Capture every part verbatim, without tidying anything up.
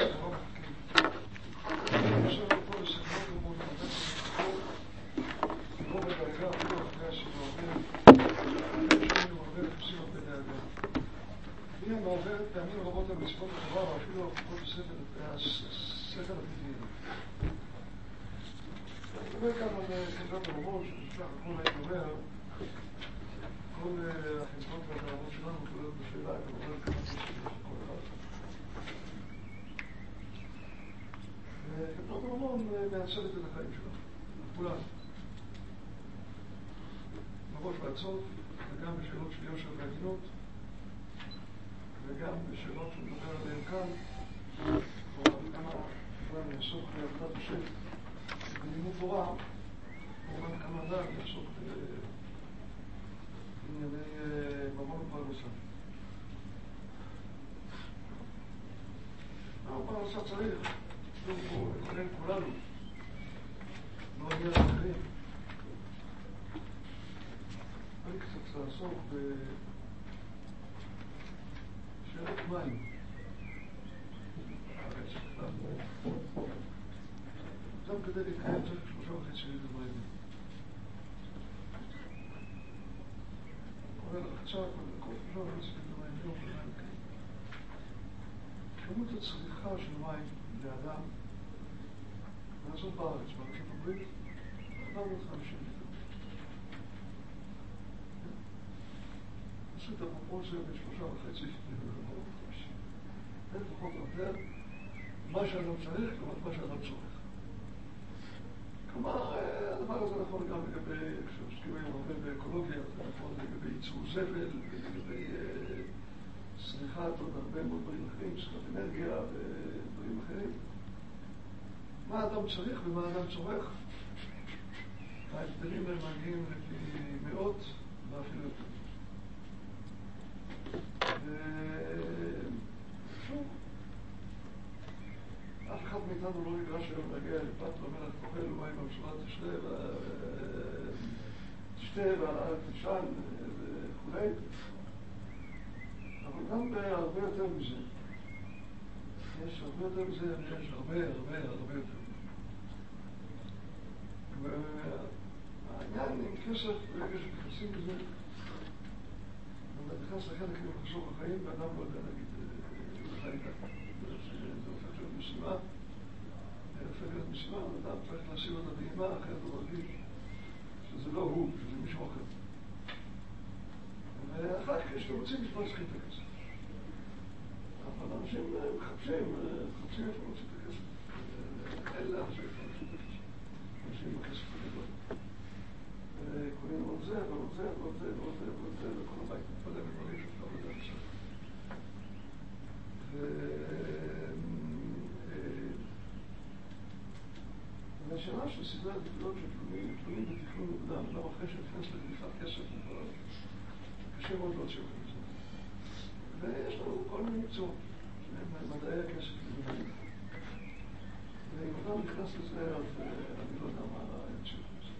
לא מחכים. אני חושב פה לסגנות ומוד מודד לא בדרגה אפילו אחרי השיבה עוברת שנים עוברת עושים הרבה דאגה. היא מעוברת פעמים רבות על מצוות הדבר ואפילו לפחות השכל הטבעי. אני מדבר כאן על כתבת הרמון שנשלח הכל היית אומר כל החלטות והדערות שלנו תולדות בשאלה את הרמון כמה תשאיר של כל אחד. וכתבת הרמון מעצבת את החיים שלנו, כולנו. מראש ועצות, וגם בשאלות של יושר והגינות, וגם בשאלות שהוא מדבר עליהן כאן, כלומר כמה כמובן יעסוק בעבודת השם, בלימוד תורה, כמובן כמה אדם יעסוק בענייני ממון ופרנסה. הפרנסה צריך, לכונן כולנו, לא עניין אחרים. אני קצת לעסוק בשאלות מים. גם כדי להתקיים צריך שלושה וחצי ליטר מים. כולל הרחצה, כולל כל שלושה וחצי ליטר מים ביום ומים כאלה. כמות הצריכה של מים לאדם, לעשות בארץ, בארצות הברית, ארבע מאות וחמישים ליטר. עשו את הפרופורציה בין שלושה וחצי לארבע מאות וחמישים. זה פחות או יותר מה שאדם צריך, כלומר מה שאדם צורך. כלומר, הדבר הזה נכון גם לגבי, כשעוסקים היום הרבה באקולוגיה, זה נכון לגבי ייצור זבל, ולגבי סריחת עוד הרבה מאוד דברים אחרים, סריחת אנרגיה ודברים אחרים. מה האדם צריך ומה האדם צורך? ההבדלים הם מגיעים לפי מאות ואפילו יותר. ושוב, אף אחד מאיתנו לא נדרש היום להגיע לפת למלך תאכל ומים במשורה תשתה ועל תשען וכו'. אבל גם בהרבה יותר מזה. יש הרבה יותר מזה, יש הרבה הרבה הרבה יותר. והעניין עם כסף, ברגע שנכנסים לזה, אתה נכנס לחלק עם חסוך החיים, ואדם לא יודע להגיד לחיים ככה. זה הופך להיות משימה, זה הופך להיות משימה, ואדם צריך להשיב את הדהימה, אחרת הוא מרגיש שזה לא הוא, שזה מישהו אחר. ואחר כך כשאתם רוצים לשמוע צריכים את הכסף. אבל אנשים מחפשים, מחפשים איפה רוצים את הכסף. אין לאנשים איפה רוצים את הכסף. אנשים בכסף הגדול. קוראים עוד זה, ועוד זה, ועוד זה, ועוד זה, ועוד זה, וכל הבית מתפלא בדברים שאתה לא יודע לסדר. והשאלה של סדרי העדיפויות שתלויים בתכנון מוקדם, לא אחרי שנכנס לגניפת כסף מוכר, קשה מאוד להוציא אותם מזה. ויש לנו כל מיני מקצועות, שהם מדעי הכסף לבנים. ואם אדם נכנס לזה, אז אני לא יודע מה ימשיך לזה.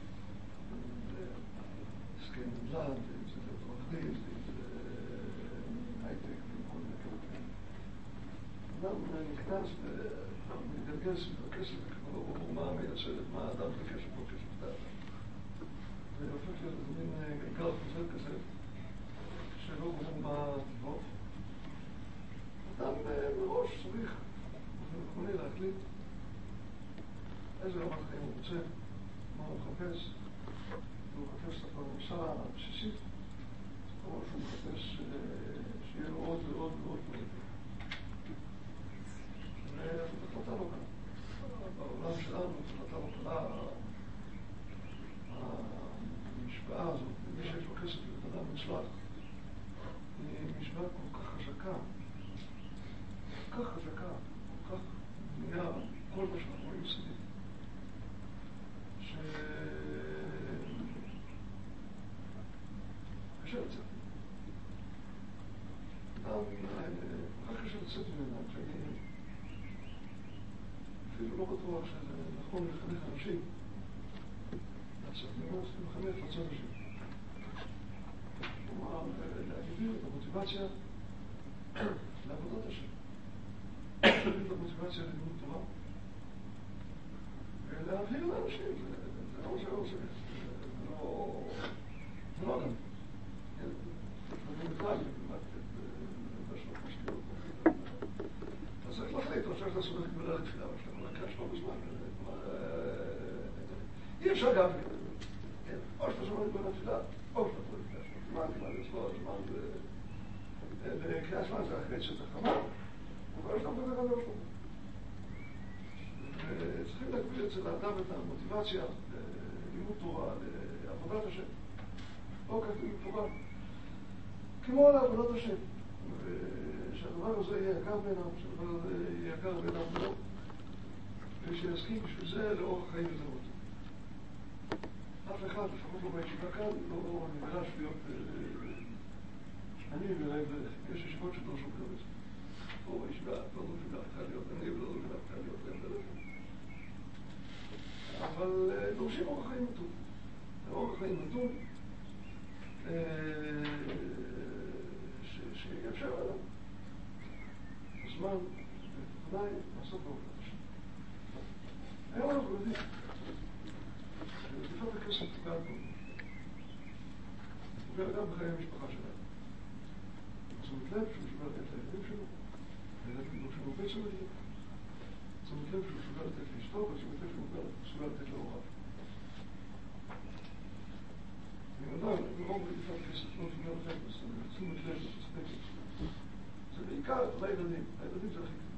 הסכם נדל"ן, אם זה להיות עורך דין, אם זה הייטק, וכל מיני כאלה. אדם נכנס ומתגלגל סביב הכסף, וכבר לא ברור מה מייצרת, מה האדם בכסף, לא כסף דעת. זה הופך להיות מין גלגל חוזר כזה, שלא ברור מה טבעו. אדם מראש צריך, נכוני להחליט איזה רמת חיים הוא רוצה, מה הוא מחפש. הוא מחפש את הפרנסה הבסיסית, או שהוא מחפש שיהיה לו עוד ועוד ועוד ועוד. והחלטה לא כאן. בעולם שלנו, החלטה לא קלה, המשוואה הזאת, למי שיש לו כסף להיות אדם מוצלח, היא משוואה כל כך חזקה, כל כך חזקה, כל כך בנייה, כל מה שאנחנו רואים סביב. ש... קשה לצאת. אדם, כל כך קשה לצאת ממנה, שאני אפילו לא בטוח שזה נכון לחנך אנשים. לצאת ממנה, צריכים לחנך לצאת אנשים. כלומר, להגביר את המוטיבציה לעבודת השם. להגביר את המוטיבציה מוטיבציה ללימוד תורה. ולהבהיר לאנשים, זה לא מה שאני עושה, זה לא... זה לא אדם. אני בכלל, בשנות משקיעות. אז צריך להחליט, לא צריך לעשות את גבולה לתפילה, אבל שאתה יכול להקרש לא בזמן. אי אפשר גם, או שאתה שומע לגבולה לתפילה, או שאתה יכול לקרש. זמן, כמעט לצלול, זמן זה... קריאה זמן זה אחרי שאת החמה, אבל שאתה מדבר על זה או שאתה. צריכים להגביל אצל האדם את המוטיבציה ללימוד תורה, לעבודת השם. לא כך לימוד תורה. כמו לעבודת השם. ושהדבר הזה יהיה יקר בעיניו, שהדבר הזה יהיה יקר בעיניו מאוד. ושיסכים בשביל זה לאורך החיים וזהות. אף אחד, לפחות לא בישיבה כאן, לא נדרש להיות אני ורעב, יש ישיבות שדרשו גם את זה. פה בישיבה, לא נדרש לך להיות אני ולא נדרש לך להיות רעב ללכת. אבל דורשים אורח חיים מתון. אורח חיים מתון שיאפשר עליו הזמן ותנאי לעשות בעבודת השם. היום אנחנו יודעים שלפעמים הכסף פוגעת בו. פוגע גם בחיי המשפחה שלנו. תשומת לב שהוא מסוגל לתת לילדים שלו, לילדים דורשים הרבה תשומת לב. תשומת לב שהוא מסוגל לתת לאשתו, ותשומת לב שהוא מסוגל לתת להוריו. אני יודע, ברוב רדיפת כסף לא מסוגל לתת תשומת לב מספקת. זה בעיקר לילדים, הילדים זה הכי טוב.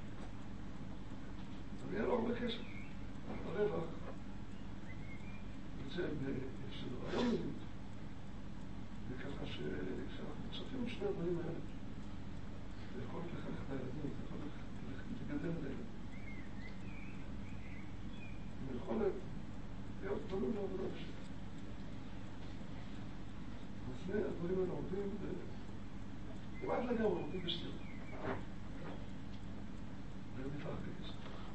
אבל יהיה לו הרבה כסף. הרווח יוצא בהפסדו. היום יודעים. וככה שכשאנחנו מצטרפים את שני הדברים האלה, זה יכול לחנך את הילדים, זה יכול לגדל את הילדים. זה יכול להיות דברים לעבודת השם. אז שני הדברים האלה עובדים, כמעט לגמרי עובדים בסתירה. ברדיפה אחרי כסף.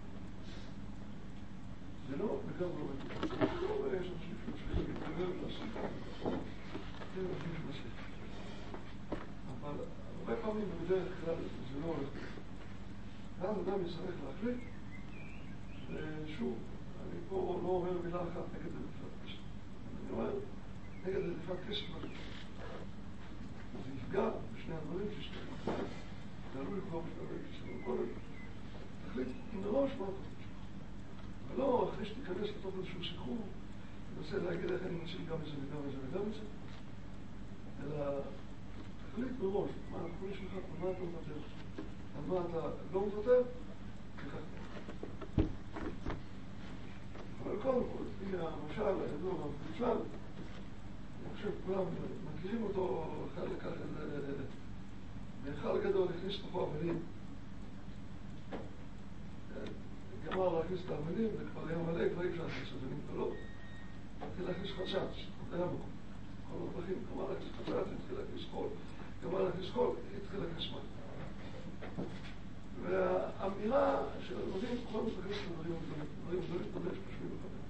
זה לא לגמרי לא עובדים. זה לא יש אנשים שמצליחים להתגבר ולעשות. זה אנשים שמצליחים. אבל הרבה פעמים בדרך כלל זה לא הולך. ואז אדם יצטרך להחליט, ושוב, אני פה לא אומר מילה אחת נגד רדיפת כסף. אני אומר, נגד רדיפת כסף לא יפגע. זה יפגע בשני הדברים ששתיים. זה עלול לפגוע בשני הדברים ששתיים. קודם, תחליט מראש מה אתה חושב. ולא אחרי שתיכנס לתוך איזשהו סיכום, תנסה להגיד איך אני מציל גם את זה וגם את זה וגם את זה, אלא תחליט מראש מה אנחנו נשמח, על מה אתה מוותר, על מה אתה לא מוותר, וכך. אבל קודם כל, לפי המשל, הידוע והמפוצל, אני חושב כולם מכירים אותו אחד לכך, מאחל גדול הכניס תוכו אבנים. גמר להכניס את האבנים, וכבר היה מלא, כבר אי אפשר להכניס אבנים גדולות. התחיל להכניס חצץ, זה היה מקום. כל הדרכים, גמר להכניס חצץ, התחיל להכניס חול. גמר להכניס חול, התחיל להכניס מים. והאמירה של הדברים, כל מתכניס את הדברים הגדולים, דברים גדולים, דברים שפשובים בפניהם.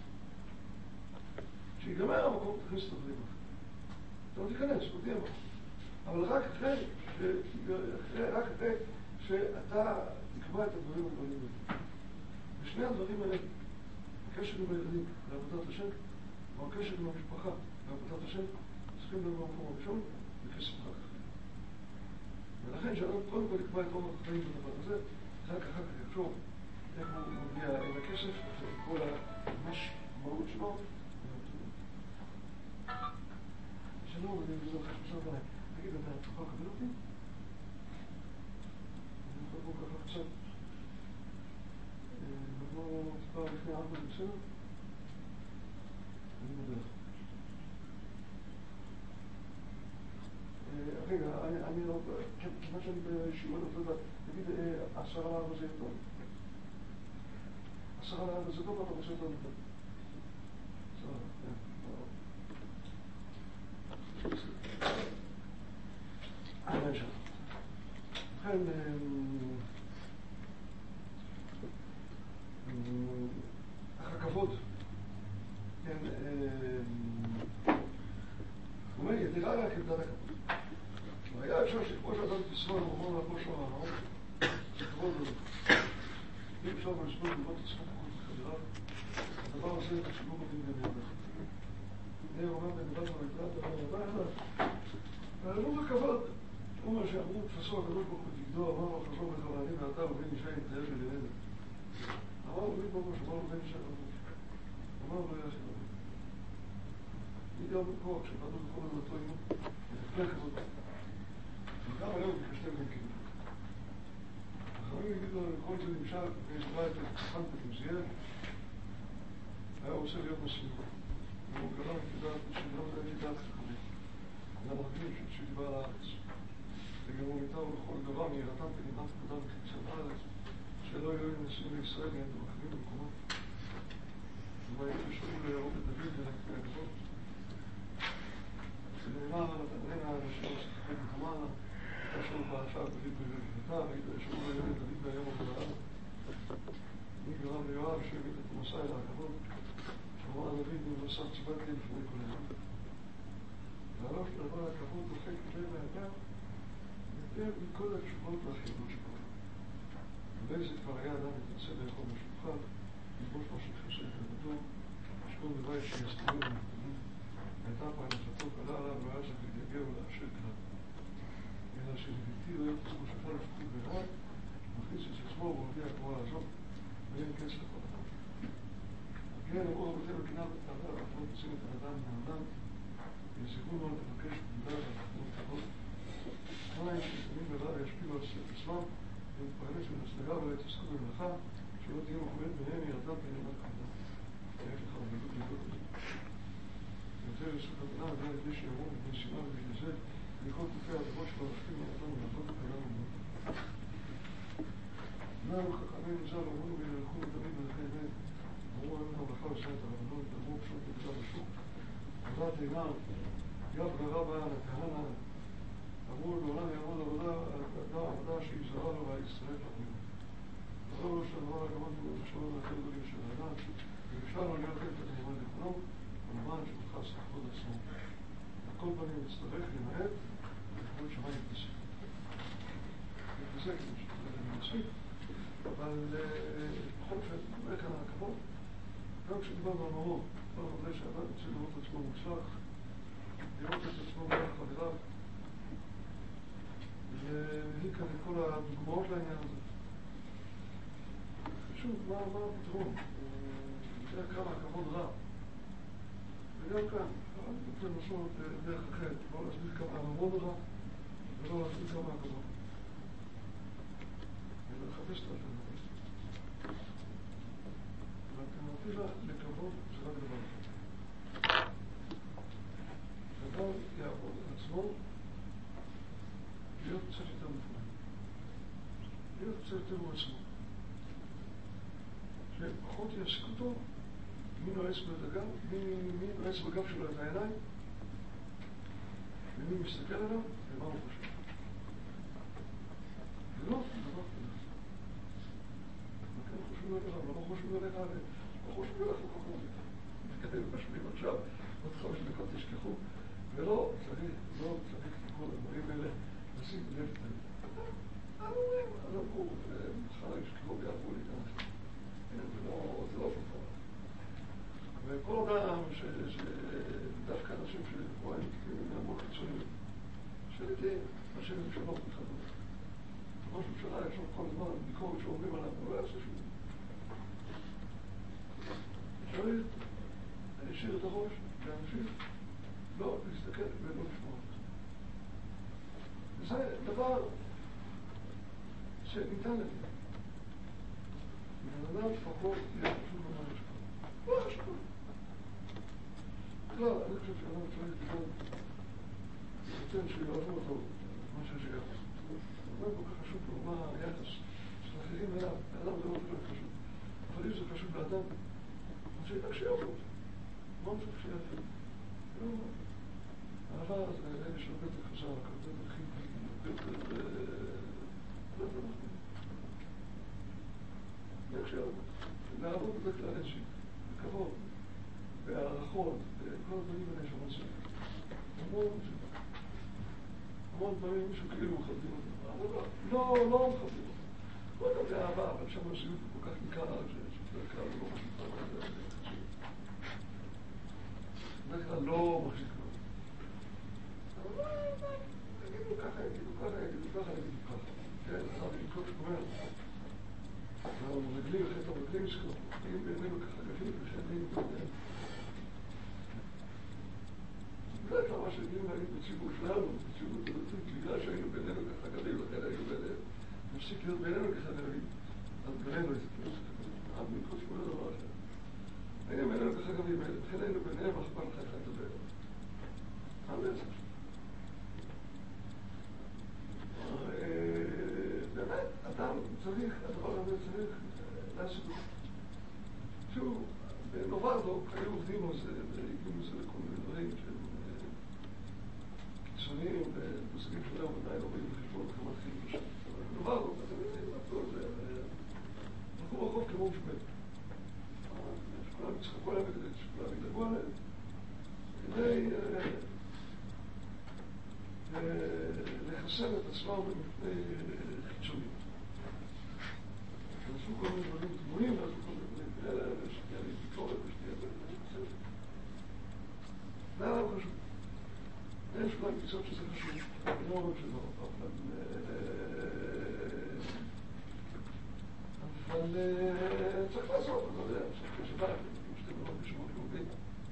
כשיגמר המקום, תכניס את הדברים אחרים. אתה לא תיכנס, לא תהיה מקום. אבל רק אחרי, רק אחרי שאתה תקבע את הדברים הגדולים האלה. ושני הדברים האלה, הקשר עם הילדים לעבודת השם, או הקשר עם המשפחה לעבודת השם, צריכים להיות במקום הראשון, וכסף רק אחרי. ולכן שאנחנו קודם כל נקבע את אורח החיים בדבר הזה, אחר כך אחר כך יחשוב איך הוא מגיע אל הכסף, וכל המשמעות שלו. שלום, אני מזור לך שלושה דברים. תגיד, אתה תוכל לקבל אותי? אני יכול לבוא ככה קצת. נבוא טיפה לפני ארבע, זה בסדר? אני מודה לך. רגע, אני לא... כמה שאני בשיעור, אני רוצה לדעת, תגיד, עשרה לארבע זה טוב? עשרה לארבע זה טוב, אתה רוצה יותר טוב? עשרה, כן. אני אשאר. לכן, הכבוד, כן, הוא אומר, ידירה רק עמדת הכבוד. והיה אפשר שכמו שאדם תשמע, הוא אומר לך כמו שהוא אמר, שכבוד לו. אי אפשר לסבול לראות את זכות החוץ בחבריו, הדבר הזה הוא שיבוא בדין גניאלה. אני אומר בנבד במקרא, דבר הבא אליו. והאלמוג הכבוד, הוא אומר שאמרו תפסו הקדוש ברוך הוא ותגדו, אמר לו חזור בך ואני ואתה ובן אישה יתאר בלעד. אמר לו בן בראש, אמר לו בן אישה בראש. אמר לו יעשה לו. ידיעה בקור, כשפעדו בכל הדלתו אינו, יתקלק הזאת. וגם היום תקשתם גם כאילו. החברים יגידו לו, כל זה נמשל, וישברה את הצחן בתמזיין, היה רוצה להיות מסוים. והוא גרם כדעת, שגרם להביא דעת חכמים. למרגיש שדיבר על הארץ. וגם הוא מיטר לכל דבר מירתם פנימת פקודה בכניסה לארץ, שלא יהיו נשיאים לישראל, יהיו אחרים במקומות. ומהם ישאו להראות את דוד ולנקפי הגבות. ונאמר על התנרן האנשים שתחפי בקומנה, כאשר הוא בעשה דוד בגבתה, וישאו להראות את דוד מהיום ובעלה. מי גרם ליואב שהביא את המסע אל העקבות, שאמר דוד במבשר צבאתי לפני כל היום. והלוך לדבר הכבוד דוחק כלי מהאדם, יותר מכל התשובות והחירות שבו. ובאיזה כבר היה אדם מתנצא לאכול משולחן, לבוש משהו חסר ובדור, לשכון בבית שיסתרו ומקדמים. הייתה פרנסתו קלה עליו ואז להתייגע ולהשאיר כלל. אלא שלביתי לא יוצאו בשופר לפחות ברעי, מכניס את עצמו והודיע כמו לעזוב, ואין קץ לכל אדם. כן, אמרו רבותינו קנאה ותעלה, אנחנו לא תוצאים את האדם מהאדם, ויזכרו מאוד לבקש בגלל והתחנות כבוד. שניים שתמיד ברעי ישפיעו על עצמם, ומתפרנס ולהצלגה ולא יתעסקו במלאכה, שלא תהיה מחויבת ביניהם ירדם פנימת כבודה. תהיה לך בגלות לגלות את זה. יותר לסוג הבנה, זה על ידי שיאמרו מפני סימן ובגלל זה, לכל תופי הדבות שלו להשפיע מנתנו ולעבוד וכלל ומות. נעו חכמים נזל ואמרו וילכו ותמיד ולכי בן. אמרו היום המלאכה ושעת הרבנות, אמרו פשוט בגלל בשוק. עבודת עינר, יד ורבה על הכהנא, אמרו לעולם יעמוד עבודה, עבודה שהיא זרה לו והישראל תחמינו. אמרו לו שהדבר הגמות הוא לשלום ולכי גדולים של האדם, ובשאר לא להיות את הנאמן לכולו, ולמען שמתחס לכבוד עצמו. על כל פנים יצטרך למעט, לכבוד שמיים יתפסק. יתפסק, אני מספיק, אבל בכל אופן, אומר כאן הכבוד, גם כשדיברנו על מרום, לא חושב שהאדם יוצא לראות את עצמו מוצלח, לראות את עצמו מלך חבריו, והביא כאן את כל הדוגמאות לעניין הזה. שוב, מה הפתרון? זה כמה הכבוד רע. וגם כאן, אני רוצה לנסות דרך אחרת, לא להסביר כמה הממון רע, ולא להסביר כמה הכבוד. אלא לחפש את האלטרנטיבה. והאלטרנטיבה לכבוד זה רק דבר אחד. אדם יעבוד על עצמו, להיות קצת יותר מפורט. להיות קצת יותר מעצמו. שפחות יעסיק אותו, מי נועץ בדגב, מי נועץ בגב שלו את העיניים, ומי מסתכל עליו, ומה הוא חושב. זה לא דבר כזה. מה כן חושבים עליך, לא חושבים עליך, לא חושבים עליך ככה. מתקדם משמיעים עכשיו, עוד חמש דקות תשכחו, ולא צריך, לא צריך כל הדברים האלה, לשים לב את זה. אז אומרים, אז אמרו, מחר ישכחו ויעברו לי כאן. זה לא פופר. וכל אדם שדווקא אנשים שרואים מתקיימים מהמוח חיצוניים, שליטים, אנשים שלא מתחדות. ראש ממשלה יש לו כל הזמן ביקורת שאומרים עליו, הוא לא יעשה שום. צריך להשאיר את הראש לאנשים, לא להסתכל ולא לשמוע. וזה דבר שניתן לזה. ובן אדם לפחות יהיה חשוב במה יש פה. לא חשוב. בכלל, אני חושב שאדם צריך לקרוא נותן שיואבו אותו, מה שיש יחס. זה לא כל כך חשוב לו מה היחס של אחרים אליו. האדם זה לא כל כך חשוב. אבל אם זה חשוב לאדם, אז שידע שיואבו אותו. מה הוא צריך שיעשה? לא אומר. האהבה זה אלה של בית החזר, בית החיבי, בית לא זה נכון. איך שיעבו. לעבוד בכלל איזושהי, בכבוד, בהערכות, בכל הדברים האלה שרוצים. המון המון דברים מישהו כאילו מכבדים אותם. לא, לא מכבדים אותם. פה גם באהבה, אבל שם הסיום כל כך ניכר שבדרך כלל לא מחזיק כבר. בדרך כלל לא מחזיק כבר. אבל יגידו ככה, יגידו ככה, יגידו ככה, יגידו ככה. כן, הרב ינקוט אומר, והמרגלים, אחרי המרגלים שלו, אם בינינו כחגבים ושאיננו ביניהם. בדרך כלל מה שהגיעים להגיד בציבור שלנו, בציבור דתית, בגלל שהיינו בינינו כחגבים, לכן היינו ביניהם. נפסיק להיות בינינו כחגבים, אז בינינו איזה כאילו כחגבים. הרב ינקוט שמונה דבר אחר. היינו בינינו כחגבים האלה, לכן היינו ביניהם, אך פעם לך את הבאר. המלצה. באמת, אדם צריך, הדבר הזה צריך לעשות. שוב, בנוברדוק היו עובדים על זה, והגיעו לזה לכל מיני דברים שהם קיצוניים ומושגים שלהם עדיין לא רואים בחשבון כמה מתחילים לשם. אבל בנוברדוק, אתם יודעים, עבדו על זה, הלכו ברחוב כמו משמד. שכולם יצחקו עליהם כדי שכולם ידאגו עליהם, כדי לחסן את עצמם בפני חיצונים. עשו כל מיני דברים תמונים, ועשו כל מיני דברים כאלה, ושתהיה לי ביקורת ושתהיה בסדר. זה היה להם חשוב. יש אולי קצת שזה חשוב, אני לא אומר שלא, אבל צריך לעשות, אני לא יודע, כשבא, כשאתם לא בשמות יהודים.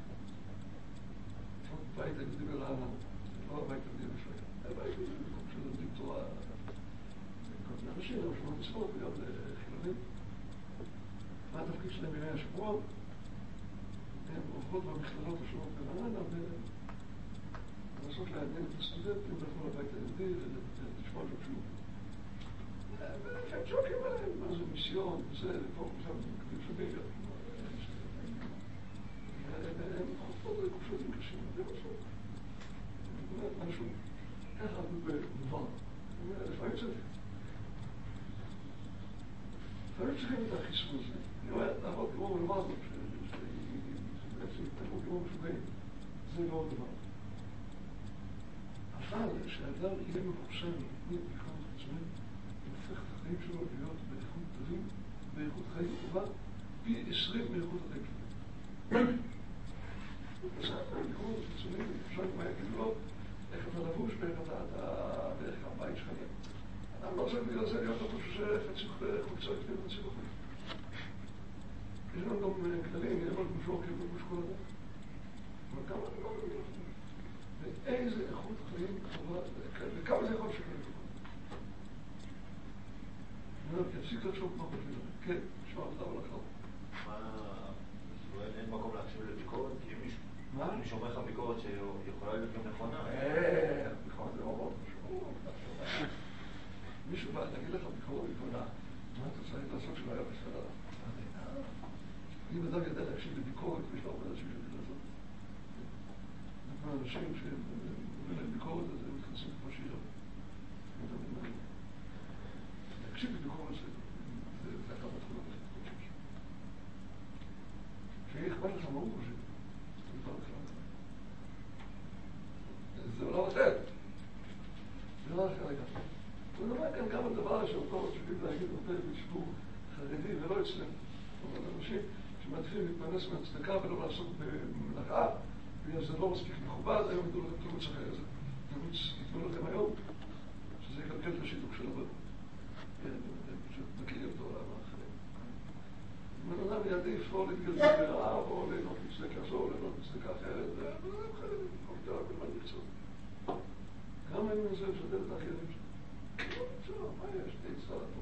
בית היהודי ברעננה, לא הבית היהודי בשביל. הבית היהודי במקום שלומדים תורה, כל מיני אנשים, גם שמות מצוות וגם חילונים. מה התפקיד שלהם בימי השבוע? הם עוברות במכללות השונות ברעננה ולנסות לעניין את הסטודנטים ולכל הבית היהודי ולשמוע שם שיעור. והם צועקים עליהם, מה זה מיסיון, זה, ופה שם מקדים שבים גם. והם חוטפות לקופשונים קשים, זה משהו. זה משהו, ככה עבדו במובן. לפעמים צריך. לפעמים צריכים את החיסון הזה. אני אומר, לעבוד כמו מלמדות, שבעצם תעבוד כמו משוגעים. זה לא דבר. אבל שהאדם יהיה מחוסן מפני בחירות חיצונית, הופך את החיים שלו להיות באיכות טובים, באיכות חיים טובה, פי עשרים מאיכות החיים שלו. בסדר, בחירות חיצונית, אפשר מה יגידו לו, איך אתה לבוש, ואיך הבית שלך יהיה. אדם לא צריך בגלל זה להיות לבוש שחצי חולצה לפני חצי בחוץ. יש לנו גם כללים, יהיה לו לבוש כאילו לבוש כל אדם. אבל כמה אני לא מבין לך. ואיזה איכות חיים טובה, וכמה זה יכול שקל טובה. אני אומר, יפסיק לחשוב מה חושבים לכם. כן, נשמע אותך אבל אחר. מה, אין מקום להקשיב לביקורת? כי מי שאומר לך ביקורת שיכולה להיות גם נכונה? אה, ביקורת זה מאוד חשוב. מישהו בא להגיד לך ביקורת נכונה, מה אתה צריך לעשות שלא היה בסדר? אם אדם ידע להקשיב לביקורת, ויש לו הרבה אנשים שיודעים לעשות. אנשים שאומרים להם ביקורת, אז הם מתכנסים כמו שירה. להקשיב לביקורת זה אחת התכונות הכי טובות שיש. שיהיה אכפת לך מה הוא חושב, זה דבר אחר. זה עולם אחר. זה דבר אחר לגמרי. הוא מדבר כאן גם על דבר שאותו שביל להגיד הרבה בציבור חרדי ולא אצלם. זאת אומרת, אנשים שמעדיפים להתפרנס מהצדקה ולא לעסוק במלאכה, בגלל זה לא מספיק מכובד, היום ידעו לכם תירוץ אחר. זה תירוץ יתנו לכם היום, שזה יקלקל את השיתוק של הבא. הם פשוט מכירים אותו לעם האחר. אם אדם יעדיף או להתגלגל ברעב, או ליהנות מצדקה זו, או ליהנות מצדקה אחרת, זה הם חייבים כל כך בלמד מקצוע. גם אם זה משדר את האחרים שלו. לא, מה יש? תצטרך